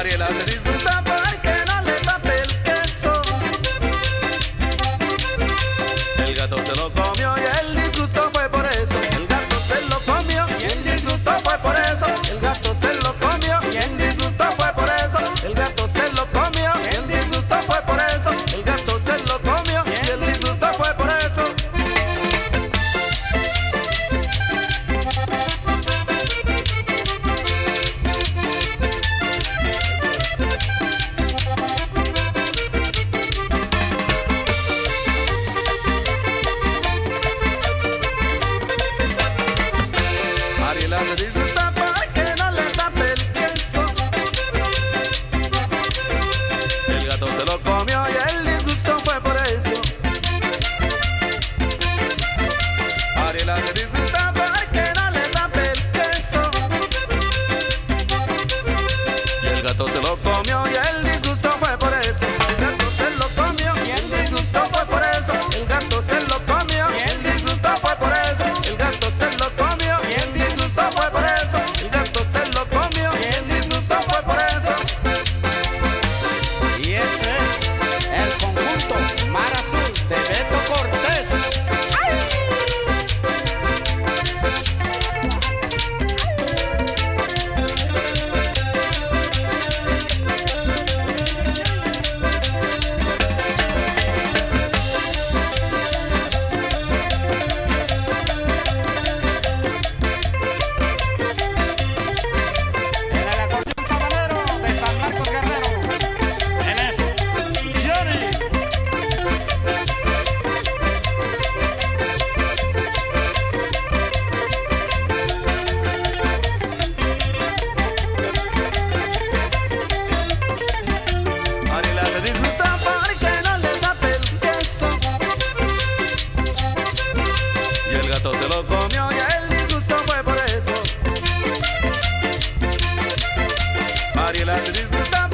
Mariela se disgusta porque no le tape el queso. El gato se lo comió y el disgusto fue por eso. El gato se lo comió y el disgusto fue por eso. El gato se lo comió y el disgusto fue por eso. El gato se lo comió y el disgusto fue por eso. El gato se lo comió y el disgusto fue por eso. Mariela se disgusta porque no le tape el queso. El gato se lo comió y el disgusto fue por eso. Mariela se disgusta porque no le tape el queso. Y el gato se lo comió y el disgusto fue por eso. El gato se lo comió y el disgusto fue por eso. El gato se lo comió y el disgusto fue por eso. El gato se lo comió y el disgusto fue por eso. El gato se lo comió y el disgusto fue por eso. Y este es el conjunto Mar Azul de Beto Cortés. En el acordeón sabanero de San Marcos Guerrero, él es Johnny. Mariela se disgusta porque no le tape el queso. Y el gato se lo comió y el disgusto fue por eso. Mariela se disgusta